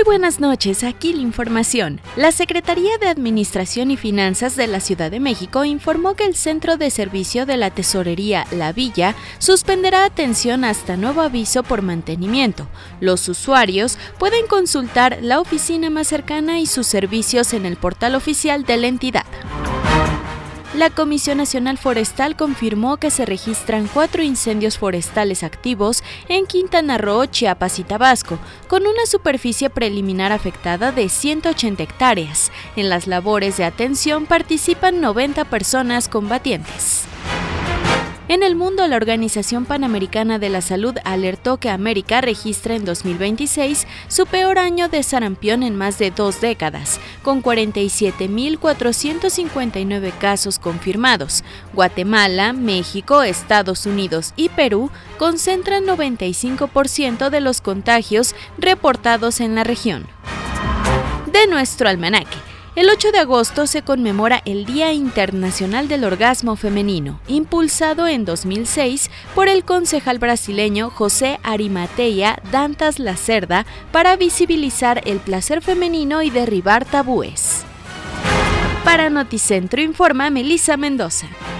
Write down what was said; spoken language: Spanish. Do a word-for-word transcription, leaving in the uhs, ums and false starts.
buenas noches, aquí la información. La Secretaría de Administración y Finanzas de la Ciudad de México informó que el Centro de Servicio de la Tesorería La Villa suspenderá atención hasta nuevo aviso por mantenimiento. Los usuarios pueden consultar la oficina más cercana y sus servicios en el portal oficial de la entidad. La Comisión Nacional Forestal confirmó que se registran cuatro incendios forestales activos en Quintana Roo, Chiapas y Tabasco, con una superficie preliminar afectada de ciento ochenta hectáreas. En las labores de atención participan noventa personas combatientes. En el mundo, la Organización Panamericana de la Salud alertó que América registra en dos mil veintiséis su peor año de sarampión en más de dos décadas, con cuarenta y siete mil cuatrocientos cincuenta y nueve casos confirmados. Guatemala, México, Estados Unidos y Perú concentran noventa y cinco por ciento de los contagios reportados en la región. De nuestro almanaque. El ocho de agosto se conmemora el Día Internacional del Orgasmo Femenino, impulsado en dos mil seis por el concejal brasileño José Arimateia Dantas Lacerda para visibilizar el placer femenino y derribar tabúes. Para Noticentro informa Melissa Mendoza.